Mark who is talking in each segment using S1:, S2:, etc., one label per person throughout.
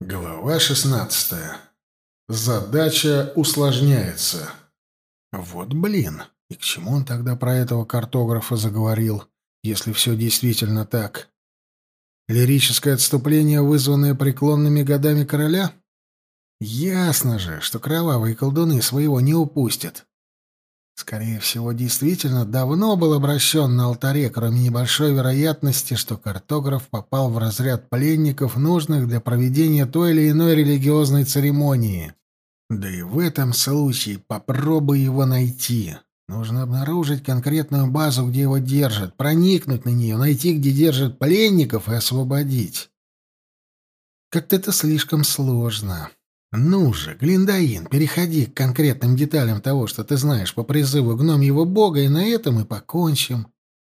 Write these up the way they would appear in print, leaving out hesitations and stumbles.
S1: Глава 16. Задача усложняется. Вот блин, и к чему он тогда про этого картографа заговорил, если все действительно так? Лирическое отступление, вызванное преклонными годами короля? Ясно же, что кровавые колдуны своего не упустят. Скорее всего, действительно давно был обращен на алтаре, кроме небольшой вероятности, что картограф попал в разряд пленников, нужных для проведения той или иной религиозной церемонии. Да и в этом случае попробуй его найти. Нужно обнаружить конкретную базу, где его держат, проникнуть на нее, найти, где держат пленников, и освободить. Как-то это слишком сложно. Ну же, Глиндаин, переходи к конкретным деталям того, что ты знаешь по призыву гномьего бога, и на этом и покончим.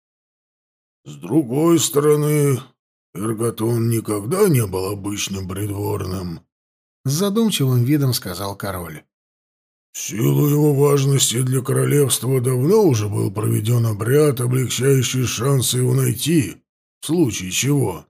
S2: С другой стороны, Эрготон никогда не был обычным придворным.
S1: С задумчивым видом сказал король.
S2: В силу его важности для королевства давно уже был проведен обряд, облегчающий шансы его найти, в случае чего.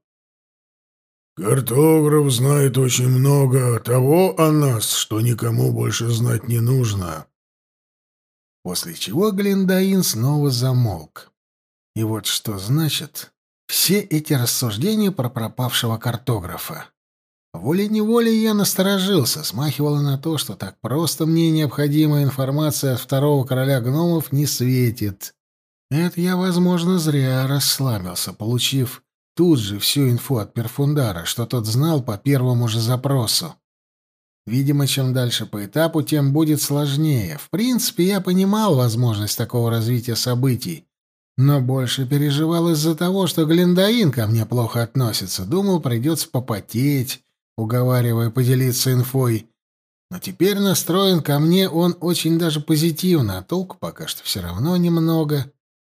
S2: Картограф знает очень много того о нас, что никому больше знать не нужно.
S1: После чего Глиндаин снова замолк. И вот что значит все эти рассуждения про пропавшего картографа. Волей-неволей я насторожился, смахивало на то, что так просто мне необходимая информация от второго короля гномов не светит. Это я, возможно, зря расслабился, получив тут же всю инфу от Перфундара, что тот знал по первому же запросу. Видимо, чем дальше по этапу, тем будет сложнее. В принципе, я понимал возможность такого развития событий, но больше переживал из-за того, что Глиндаин ко мне плохо относится. Думал, придется попотеть, уговаривая поделиться инфой. Но теперь настроен ко мне он очень даже позитивно, а толку пока что все равно немного.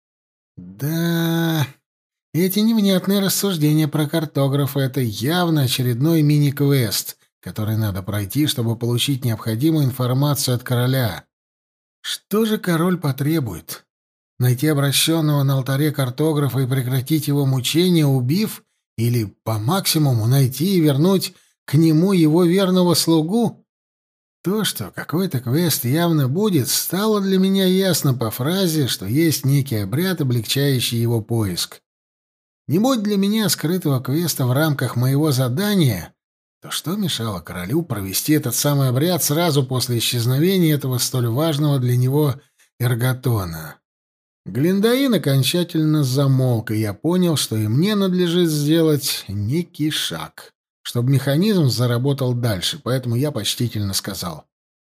S1: Да, эти невнятные рассуждения про картографа — это явно очередной мини-квест, который надо пройти, чтобы получить необходимую информацию от короля. Что же король потребует? Найти обращенного на алтаре картографа и прекратить его мучения, убив? Или, по максимуму, найти и вернуть к нему его верного слугу? То, что какой-то квест явно будет, стало для меня ясно по фразе, что есть некий обряд, облегчающий его поиск. Не будь для меня скрытого квеста в рамках моего задания, то что мешало королю провести этот самый обряд сразу после исчезновения этого столь важного для него Эрготона? Глиндаин окончательно замолк, и я понял, что и мне надлежит сделать некий шаг, чтобы механизм заработал дальше, поэтому я почтительно сказал: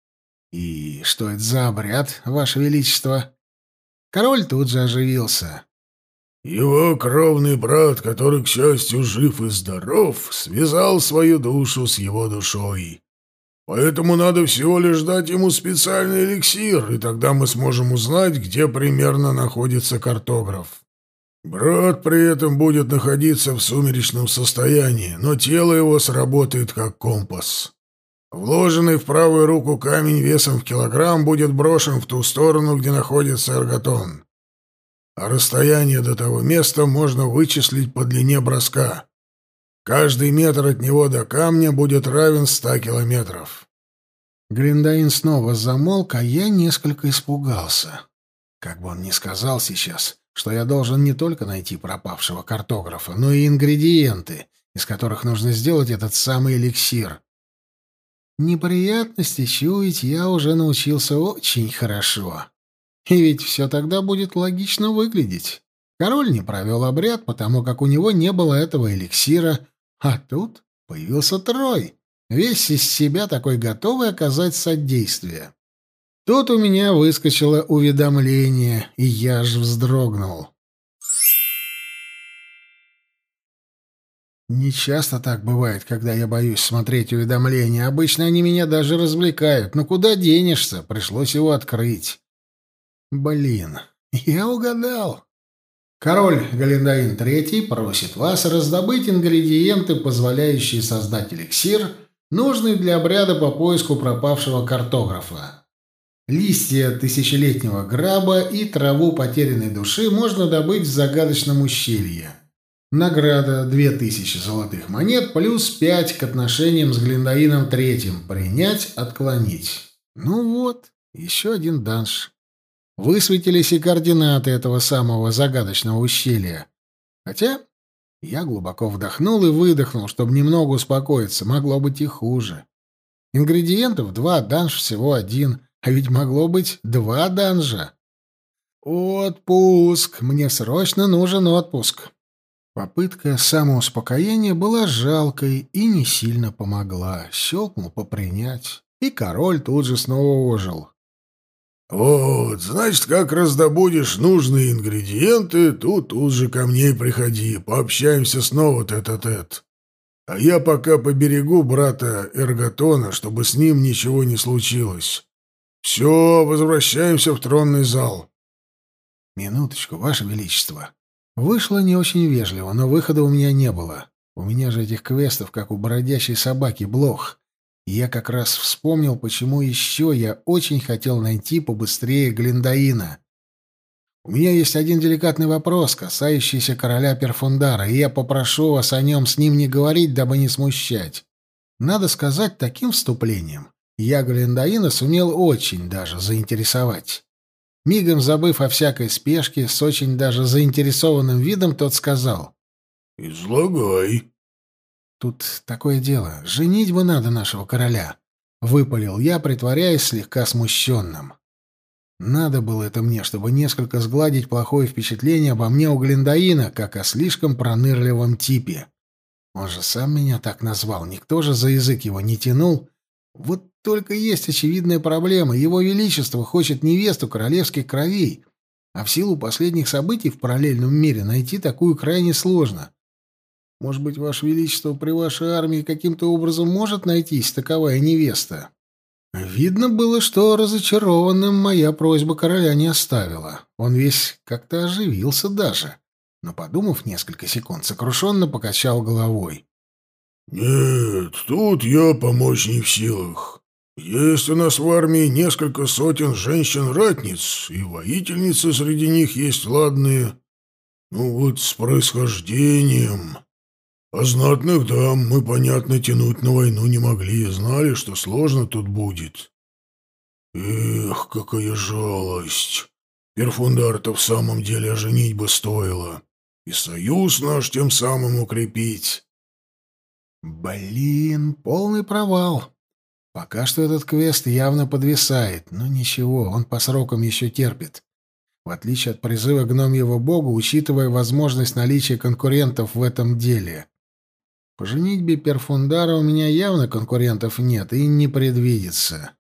S1: «И что это за обряд, Ваше Величество?» Король тут же оживился.
S2: Его кровный брат, который, к счастью, жив и здоров, связал свою душу с его душой. Поэтому надо всего лишь дать ему специальный эликсир, и тогда мы сможем узнать, где примерно находится картограф. Брат при этом будет находиться в сумеречном состоянии, но тело его сработает как компас. Вложенный в правую руку камень весом в килограмм будет брошен в ту сторону, где находится Эрготон. А расстояние до того места можно вычислить по длине броска. Каждый метр от него до камня будет равен 100 километров.
S1: Глиндаин снова замолк, а я несколько испугался. Как бы он ни сказал сейчас, что я должен не только найти пропавшего картографа, но и ингредиенты, из которых нужно сделать этот самый эликсир. Неприятности чуять я уже научился очень хорошо. И ведь все тогда будет логично выглядеть. Король не провел обряд, потому как у него не было этого эликсира, а тут появился Трой, весь из себя такой готовый оказать содействие. Тут у меня выскочило уведомление, и я аж вздрогнул. Не часто так бывает, когда я боюсь смотреть уведомления. Обычно они меня даже развлекают. Но куда денешься? Пришлось его открыть. Блин, я угадал. Король Галиндаин III просит вас раздобыть ингредиенты, позволяющие создать эликсир, нужный для обряда по поиску пропавшего картографа. Листья тысячелетнего граба и траву потерянной души можно добыть в загадочном ущелье. Награда 2000 золотых монет плюс 5 к отношениям с Глиндаином третьим. Принять, отклонить. Ну вот, еще один данж. Высветились и координаты этого самого загадочного ущелья. Хотя я глубоко вдохнул и выдохнул, чтобы немного успокоиться. Могло быть и хуже. Ингредиентов 2, данж всего 1. А ведь могло быть 2 данжа. Отпуск. Мне срочно нужен отпуск. Попытка самоуспокоения была жалкой и не сильно помогла. Щелкнул по принять. И король тут же снова ожил.
S2: «Вот, значит, как раздобудешь нужные ингредиенты, тут же ко мне и приходи, пообщаемся снова тет-а-тет. А я пока поберегу брата Эрготона, чтобы с ним ничего не случилось. Все, возвращаемся в тронный зал».
S1: «Минуточку, Ваше Величество». Вышло не очень вежливо, но выхода у меня не было. У меня же этих квестов, как у бродячей собаки, блох. И я как раз вспомнил, почему еще я очень хотел найти побыстрее Глиндаина. У меня есть один деликатный вопрос, касающийся короля Перфундара, и я попрошу вас о нем с ним не говорить, дабы не смущать. Надо сказать, таким вступлением я Глиндаина сумел очень даже заинтересовать. Мигом забыв о всякой спешке, с очень даже заинтересованным видом, тот сказал:
S2: «Излагай».
S1: «Тут такое дело. Женить бы надо нашего короля», — выпалил я, притворяясь слегка смущенным. Надо было это мне, чтобы несколько сгладить плохое впечатление обо мне у Глиндаина, как о слишком пронырливом типе. Он же сам меня так назвал, никто же за язык его не тянул. Вот только есть очевидная проблема. Его Величество хочет невесту королевских кровей, а в силу последних событий в параллельном мире найти такую крайне сложно. Может быть, Ваше Величество, при вашей армии каким-то образом может найтись таковая невеста?» Видно было, что разочарованным моя просьба короля не оставила. Он весь как-то оживился даже, но, подумав несколько секунд, сокрушенно покачал головой.
S2: «Нет, тут я помочь не в силах. Есть у нас в армии несколько сотен женщин-ратниц, и воительницы среди них есть ладные. Ну вот с происхождением. А знатных дам мы, понятно, тянуть на войну не могли, знали, что сложно тут будет. Эх, какая жалость. Перфундар-то в самом деле оженить бы стоило. И союз наш тем самым укрепить».
S1: Блин, полный провал. Пока что этот квест явно подвисает, но ничего, он по срокам еще терпит. В отличие от призыва гномьего бога, учитывая возможность наличия конкурентов в этом деле. По женитьбе Перфундара у меня явно конкурентов нет и не предвидится.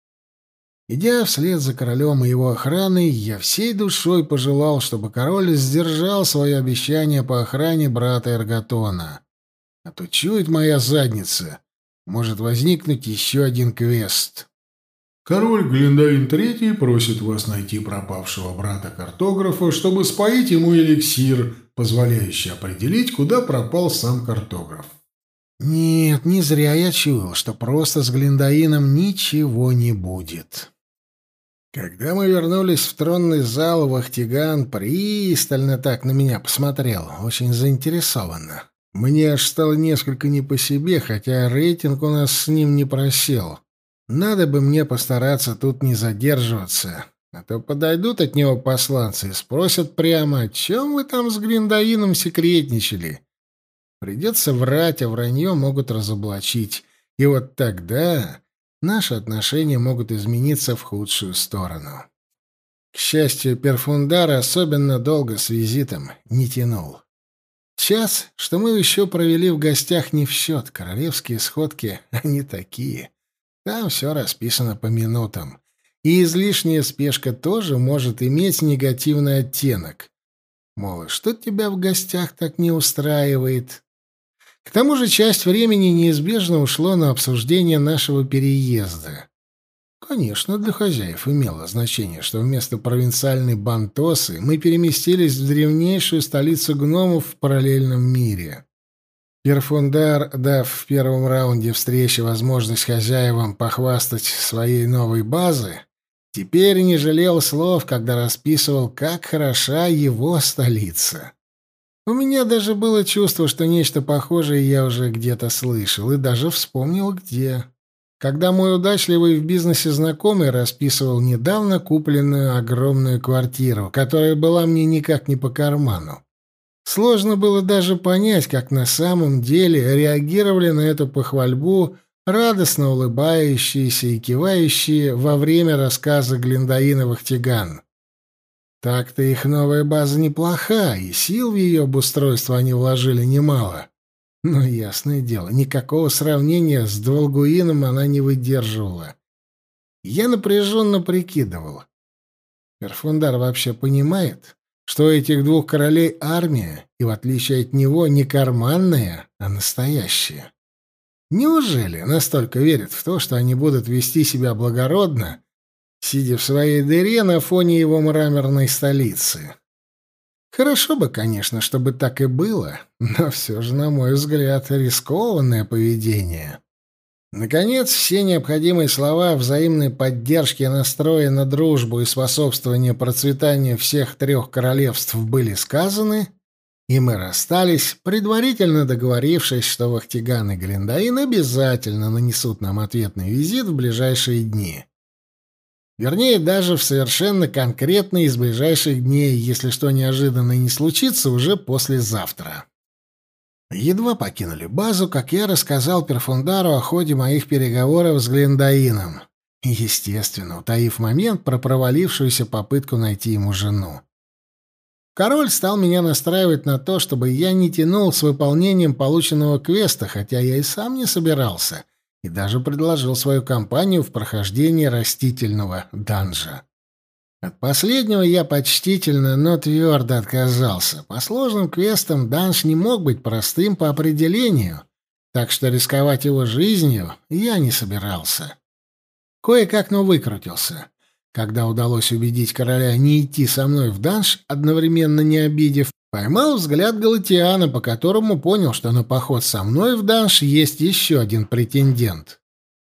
S1: Идя вслед за королем и его охраной, я всей душой пожелал, чтобы король сдержал свое обещание по охране брата Эрготона. А то чует моя задница. Может возникнуть еще один квест.
S3: Король Глиндаин III просит вас найти пропавшего брата-картографа, чтобы споить ему эликсир, позволяющий определить, куда пропал сам картограф.
S1: Нет, не зря я чуял, что просто с Глиндаином ничего не будет. Когда мы вернулись в тронный зал, Вахтиган пристально так на меня посмотрел, очень заинтересованно. Мне аж стало несколько не по себе, хотя рейтинг у нас с ним не просел. Надо бы мне постараться тут не задерживаться, а то подойдут от него посланцы и спросят прямо, о чем вы там с Глиндаином секретничали. Придется врать, а вранье могут разоблачить. И вот тогда наши отношения могут измениться в худшую сторону. К счастью, Перфундар особенно долго с визитом не тянул. Час, что мы еще провели в гостях, не в счет. Королевские сходки, они такие. Там все расписано по минутам. И излишняя спешка тоже может иметь негативный оттенок. Мол, что тебя в гостях так не устраивает? К тому же часть времени неизбежно ушло на обсуждение нашего переезда. Конечно, для хозяев имело значение, что вместо провинциальной Бантосы мы переместились в древнейшую столицу гномов в параллельном мире. Перфундар, дав в первом раунде встречи возможность хозяевам похвастать своей новой базой, теперь не жалел слов, когда расписывал, как хороша его столица. У меня даже было чувство, что нечто похожее я уже где-то слышал, и даже вспомнил где. Когда мой удачливый в бизнесе знакомый расписывал недавно купленную огромную квартиру, которая была мне никак не по карману. Сложно было даже понять, как на самом деле реагировали на эту похвальбу радостно улыбающиеся и кивающие во время рассказа Глиндаиновых тяган. Так-то их новая база неплоха, и сил в ее обустройство они вложили немало. Но, ясное дело, никакого сравнения с Двалгуином она не выдерживала. Я напряженно прикидывал. Перфундар вообще понимает, что у этих двух королей армия, и, в отличие от него, не карманная, а настоящая. Неужели настолько верит в то, что они будут вести себя благородно, сидя в своей дыре на фоне его мраморной столицы? Хорошо бы, конечно, чтобы так и было, но все же, на мой взгляд, рискованное поведение. Наконец, все необходимые слова взаимной поддержки, настроя на дружбу и способствования процветанию всех трех королевств были сказаны, и мы расстались, предварительно договорившись, что Вахтиган и Глиндаин обязательно нанесут нам ответный визит в ближайшие дни. Вернее, даже в совершенно конкретно из ближайших дней, если что неожиданное не случится, уже послезавтра. Едва покинули базу, как я рассказал Перфундару о ходе моих переговоров с Глиндаином, естественно, утаив момент про провалившуюся попытку найти ему жену. Король стал меня настраивать на то, чтобы я не тянул с выполнением полученного квеста, хотя я и сам не собирался, и даже предложил свою компанию в прохождении растительного данжа. От последнего я почтительно, но твердо отказался. По сложным квестам данж не мог быть простым по определению, так что рисковать его жизнью я не собирался. Кое-как, но выкрутился. Когда удалось убедить короля не идти со мной в данж, одновременно не обидев, поймал взгляд Галатиана, по которому понял, что на поход со мной в данж есть еще один претендент.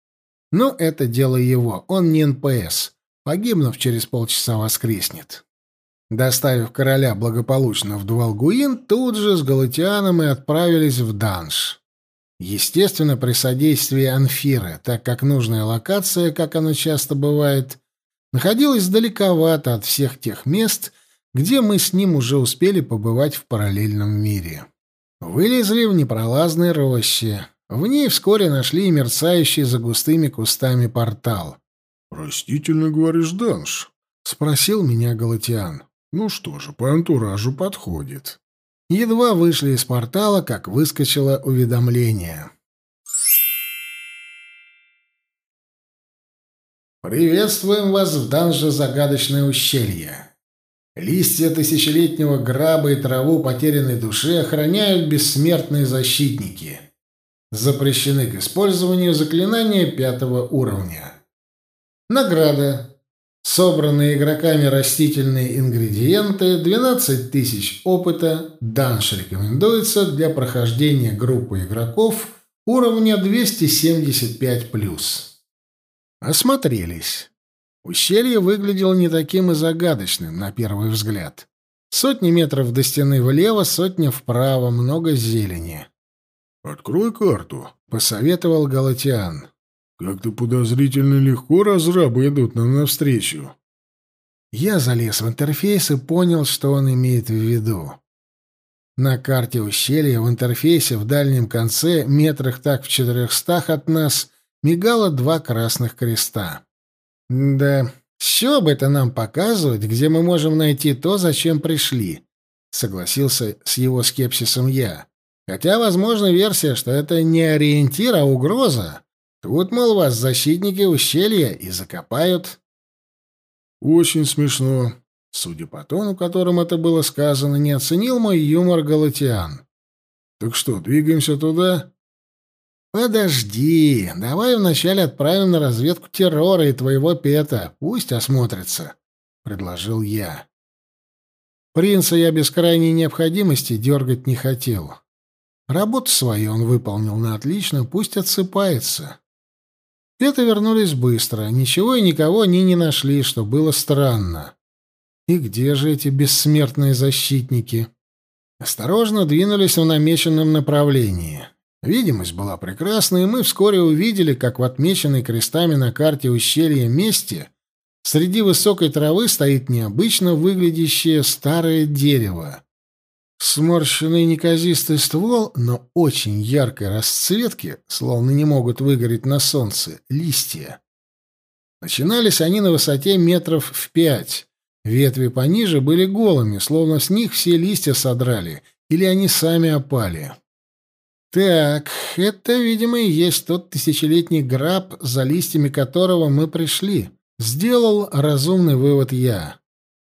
S1: Но это дело его, он не НПС. Погибнув, через полчаса воскреснет. Доставив короля благополучно в Двалгуин, тут же с Галатианом и отправились в данж. Естественно, при содействии Анфиры, так как нужная локация, как оно часто бывает, находилась далековато от всех тех мест, где мы с ним уже успели побывать в параллельном мире. Вылезли в непролазной роще. В ней вскоре нашли мерцающий за густыми кустами портал.
S3: «Растительно, говоришь, данж?» — спросил меня Галатиан. «Ну что же, по антуражу подходит».
S1: Едва вышли из портала, как выскочило уведомление. «Приветствуем вас в данже «Загадочное ущелье». Листья тысячелетнего граба и траву потерянной души охраняют бессмертные защитники. Запрещены к использованию заклинания 5-го уровня. Награда. Собранные игроками растительные ингредиенты, 12 тысяч опыта. Данж рекомендуется для прохождения группы игроков уровня 275+. Осмотрелись. Ущелье выглядело не таким и загадочным, на первый взгляд. Сотни метров до стены влево, сотня вправо, много зелени.
S3: «Открой карту»,
S1: — посоветовал Галатиан.
S3: «Как-то подозрительно легко разрабы идут нам навстречу».
S1: Я залез в интерфейс и понял, что он имеет в виду. На карте ущелья в интерфейсе в дальнем конце, метрах так в 400 от нас, мигало 2 красных креста. «Да, с чего бы это нам показывать, где мы можем найти то, зачем пришли?» — согласился с его скепсисом я. «Хотя, возможна версия, что это не ориентир, а угроза. Тут, мол, вас защитники ущелья и закопают».
S3: «Очень смешно».
S1: Судя по тону, которым это было сказано, не оценил мой юмор Галатиан.
S3: «Так что, двигаемся туда?»
S1: «Подожди, давай вначале отправим на разведку террора и твоего пета, пусть осмотрится», — предложил я. Принца я без крайней необходимости дергать не хотел. Работу свою он выполнил на отлично, пусть отсыпается. Петы вернулись быстро, ничего и никого они не нашли, что было странно. И где же эти бессмертные защитники? Осторожно двинулись в намеченном направлении. Видимость была прекрасной, и мы вскоре увидели, как в отмеченной крестами на карте ущелья месте среди высокой травы стоит необычно выглядящее старое дерево. Сморщенный неказистый ствол, но очень яркой расцветки, словно не могут выгореть на солнце, листья. Начинались они на высоте метров в 5. Ветви пониже были голыми, словно с них все листья содрали, или они сами опали. Так, это, видимо, и есть тот тысячелетний граб, за листьями которого мы пришли. Сделал разумный вывод я.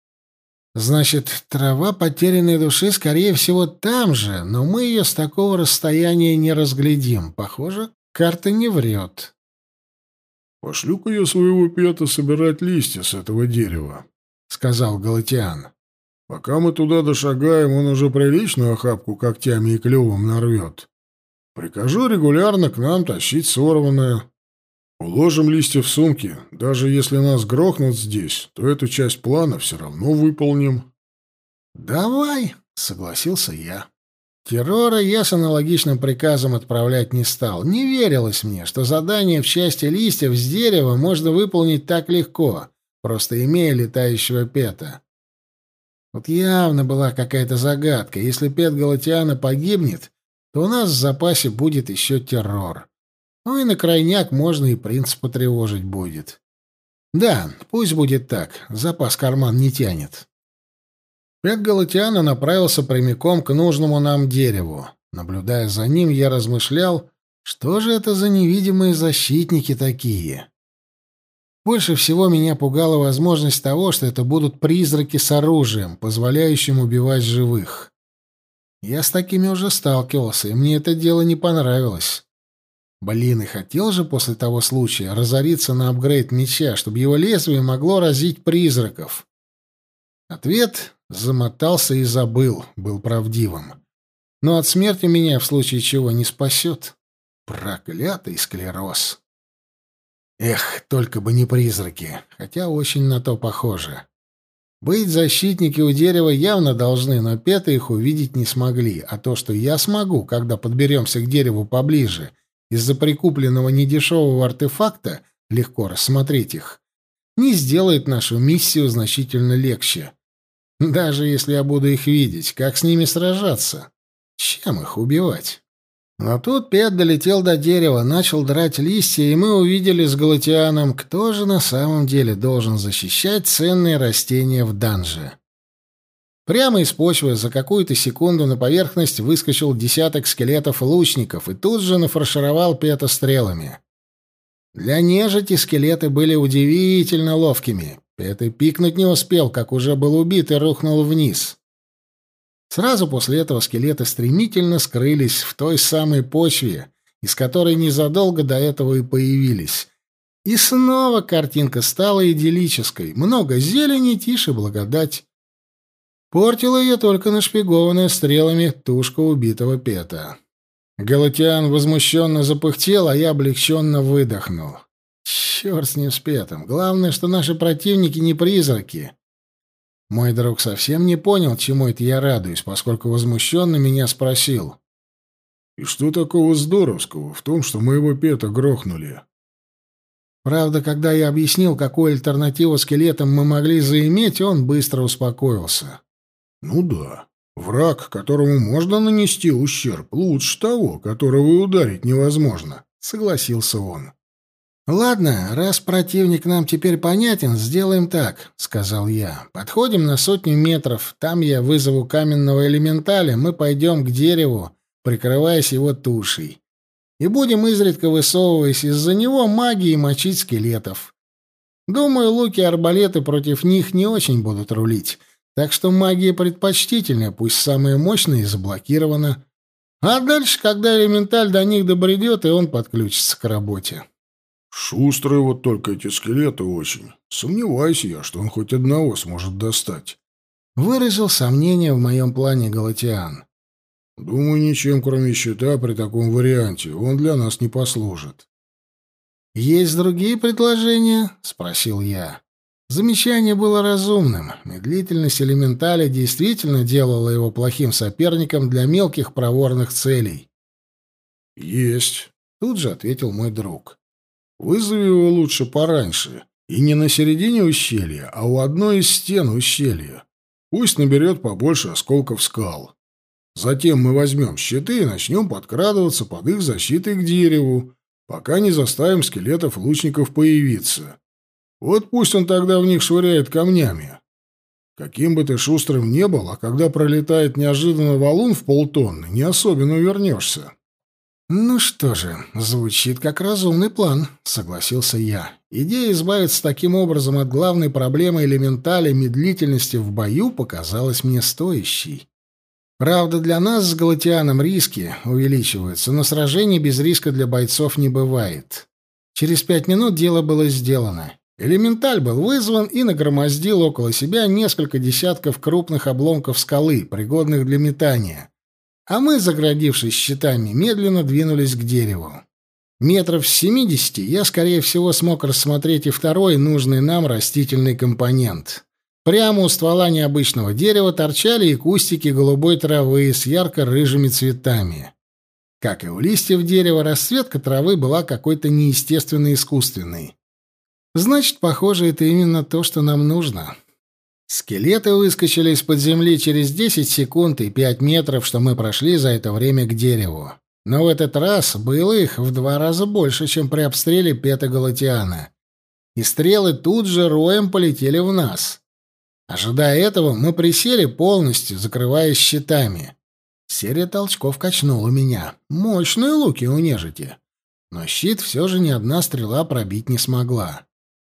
S1: Значит, трава потерянной души, скорее всего, там же, но мы ее с такого расстояния не разглядим. Похоже, карта не врет.
S3: «Пошлю-ка я своего Пета собирать листья с этого дерева», — сказал Галатиан. «Пока мы туда дошагаем, он уже приличную охапку когтями и клювом нарвет. Прикажу регулярно к нам тащить сорванное. Уложим листья в сумки. Даже если нас грохнут здесь, то эту часть плана все равно выполним».
S1: «Давай», — согласился я. Террора я с аналогичным приказом отправлять не стал. Не верилось мне, что задание в части листьев с дерева можно выполнить так легко, просто имея летающего Пета. Вот явно была какая-то загадка. Если Пет Галатиана погибнет, то у нас в запасе будет еще террор. Ну и на крайняк можно и принц потревожить будет. Да, пусть будет так, запас карман не тянет. Пет Галатиана направился прямиком к нужному нам дереву. Наблюдая за ним, я размышлял, что же это за невидимые защитники такие. Больше всего меня пугала возможность того, что это будут призраки с оружием, позволяющим убивать живых. Я с такими уже сталкивался, и мне это дело не понравилось. Блин, и хотел же после того случая разориться на апгрейд меча, чтобы его лезвие могло разить призраков. Ответ замотался и забыл, был правдивым. Но от смерти меня в случае чего не спасет. Проклятый склероз. Эх, только бы не призраки, хотя очень на то похоже. Быть защитники у дерева явно должны, но Петы их увидеть не смогли, а то, что я смогу, когда подберемся к дереву поближе, из-за прикупленного недешевого артефакта легко рассмотреть их, не сделает нашу миссию значительно легче. Даже если я буду их видеть, как с ними сражаться? Чем их убивать? Но тут Пет долетел до дерева, начал драть листья, и мы увидели с Галатианом, кто же на самом деле должен защищать ценные растения в данже. Прямо из почвы за какую-то секунду на поверхность выскочил десяток скелетов-лучников и тут же нафаршировал Пета стрелами. Для нежити скелеты были удивительно ловкими. Пет и пикнуть не успел, как уже был убит и рухнул вниз. Сразу после этого скелеты стремительно скрылись в той самой почве, из которой незадолго до этого и появились. И снова картинка стала идиллической. Много зелени, тише благодать. Портила ее только нашпигованная стрелами тушка убитого Пета. Галатиан возмущенно запыхтел, а я облегченно выдохнул. Черт с ним с Петом. Главное, что наши противники не призраки. Мой друг совсем не понял, чему это я радуюсь, поскольку возмущенно меня спросил.
S3: «И что такого здоровского в том, что моего Пета грохнули?»
S1: Правда, когда я объяснил, какую альтернативу скелетам мы могли заиметь, он быстро успокоился.
S3: «Ну да, враг, которому можно нанести ущерб, лучше того, которого ударить невозможно», — согласился он.
S1: «Ладно, раз противник нам теперь понятен, сделаем так», — сказал я. «Подходим на 100 метров, там я вызову каменного элементаля, мы пойдем к дереву, прикрываясь его тушей, и будем изредка высовываясь из-за него магией мочить скелетов. Думаю, луки и арбалеты против них не очень будут рулить, так что магия предпочтительная, пусть самая мощная и заблокирована. А дальше, когда элементаль до них добредет, и он подключится к работе».
S3: «Шустрые вот только эти скелеты очень. Сомневаюсь я, что он хоть одного сможет достать», —
S1: выразил сомнение в моем плане Галатиан.
S3: «Думаю, ничем, кроме щита, при таком варианте он для нас не послужит».
S1: «Есть другие предложения?» — спросил я. Замечание было разумным. Медлительность элементаля действительно делала его плохим соперником для мелких проворных целей.
S3: «Есть», — тут же ответил мой друг. «Вызови его лучше пораньше. И не на середине ущелья, а у одной из стен ущелья. Пусть наберет побольше осколков скал. Затем мы возьмем щиты и начнем подкрадываться под их защитой к дереву, пока не заставим скелетов лучников появиться. Вот пусть он тогда в них швыряет камнями. Каким бы ты шустрым не был, а когда пролетает неожиданно валун в полтонны, не особенно увернешься».
S1: «Ну что же, звучит как разумный план», — согласился я. Идея избавиться таким образом от главной проблемы элементаля медлительности в бою показалась мне стоящей. Правда, для нас с Галатианом риски увеличиваются, но сражений без риска для бойцов не бывает. Через 5 минут дело было сделано. Элементаль был вызван и нагромоздил около себя несколько десятков крупных обломков скалы, пригодных для метания. А мы, заградившись щитами, медленно двинулись к дереву. Метров с 70 я, скорее всего, смог рассмотреть и второй нужный нам растительный компонент. Прямо у ствола необычного дерева торчали и кустики голубой травы с ярко-рыжими цветами. Как и у листьев дерева, расцветка травы была какой-то неестественно искусственной. Значит, похоже, это именно то, что нам нужно. Скелеты выскочили из-под земли через 10 секунд и 5 метров, что мы прошли за это время к дереву. Но в этот раз было их в 2 раза больше, чем при обстреле Пета Галатиана. И стрелы тут же роем полетели в нас. Ожидая этого, мы присели полностью, закрываясь щитами. Серия толчков качнула меня. Мощные луки у нежити. Но щит все же ни одна стрела пробить не смогла.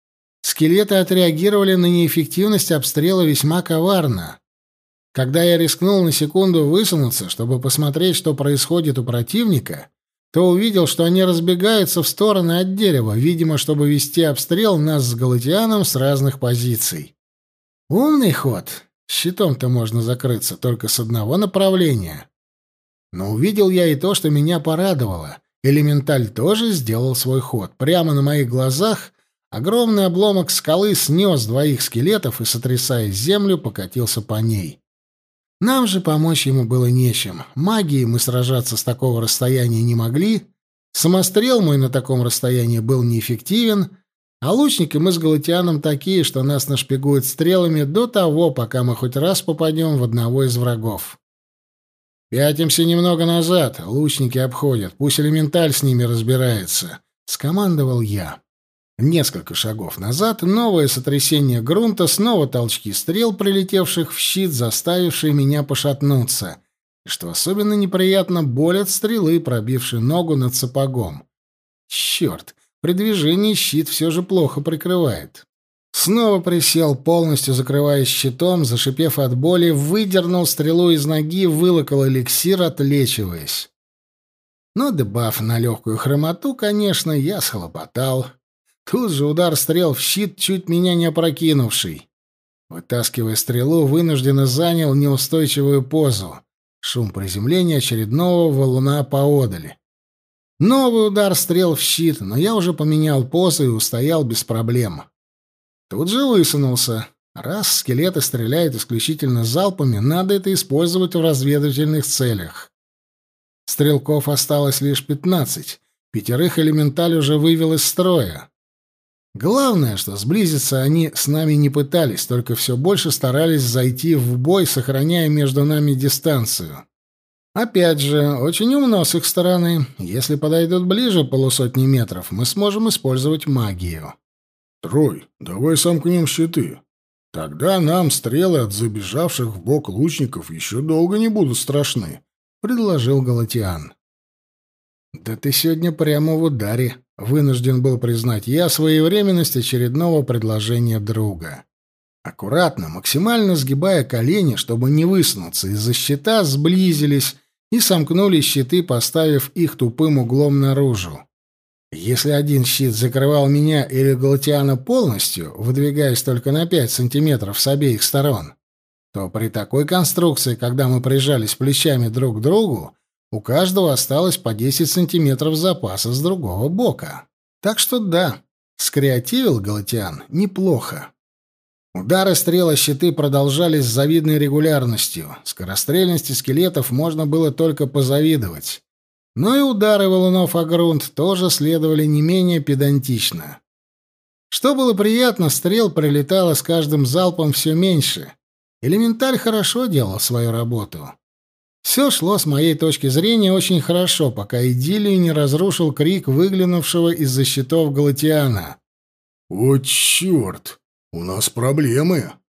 S1: Скелеты отреагировали на неэффективность обстрела весьма коварно. Когда я рискнул на секунду высунуться, чтобы посмотреть, что происходит у противника, то увидел, что они разбегаются в стороны от дерева, видимо, чтобы вести обстрел нас с Галатианом с разных позиций. Умный ход. Щитом-то можно закрыться только с одного направления. Но увидел я и то, что меня порадовало. Элементаль тоже сделал свой ход. Прямо на моих глазах огромный обломок скалы снес 2 скелетов и, сотрясая землю, покатился по ней. Нам же помочь ему было нечем. Магией мы сражаться с такого расстояния не могли, самострел мой на таком расстоянии был неэффективен, а лучники мы с Галатианом такие, что нас нашпигуют стрелами до того, пока мы хоть раз попадем в одного из врагов. «Пятимся немного назад, лучники обходят, пусть элементаль с ними разбирается», — скомандовал я. Несколько шагов назад новое сотрясение грунта, снова толчки стрел, прилетевших в щит, заставившие меня пошатнуться. И, что особенно неприятно, боль от стрелы, пробившей ногу над сапогом. Черт, при движении щит все же плохо прикрывает. Снова присел, полностью закрываясь щитом, зашипев от боли, выдернул стрелу из ноги, вылокал эликсир, отлечиваясь. Но дебаф на легкую хромоту, конечно, я схлопотал. Тут же удар стрел в щит, чуть меня не опрокинувший. Вытаскивая стрелу, вынужденно занял неустойчивую позу. Шум приземления очередного валуна поодаль. Новый удар стрел в щит, но я уже поменял позу и устоял без проблем. Тут же высунулся. Раз скелеты стреляют исключительно залпами, надо это использовать в разведывательных целях. Стрелков осталось лишь 15. 5 элементаль уже вывел из строя. Главное, что сблизиться они с нами не пытались, только все больше старались зайти в бой, сохраняя между нами дистанцию. Опять же, очень умно с их стороны. Если подойдут ближе 150 метров, мы сможем использовать магию.
S3: «Трой, давай сомкнем щиты. Тогда нам стрелы от забежавших в бок лучников еще долго не будут страшны», — предложил Галатиан.
S1: «Да ты сегодня прямо в ударе», — вынужден был признать я своевременность очередного предложения друга. Аккуратно, максимально сгибая колени, чтобы не высунуться из-за щита, сблизились и сомкнули щиты, поставив их тупым углом наружу. Если один щит закрывал меня или Галатиана полностью, выдвигаясь только на 5 сантиметров с обеих сторон, то при такой конструкции, когда мы прижались плечами друг к другу, у каждого осталось по 10 сантиметров запаса с другого бока. Так что да, скреативил Галатиан неплохо. Удары стрел о щиты продолжались с завидной регулярностью. Скорострельности скелетов можно было только позавидовать. Но и удары валунов о грунт тоже следовали не менее педантично. Что было приятно, стрел прилетало с каждым залпом все меньше. Элементаль хорошо делал свою работу. Все шло, с моей точки зрения, очень хорошо, пока идиллию не разрушил крик выглянувшего из-за щитов Галатиана.
S3: «О, черт! У нас проблемы!»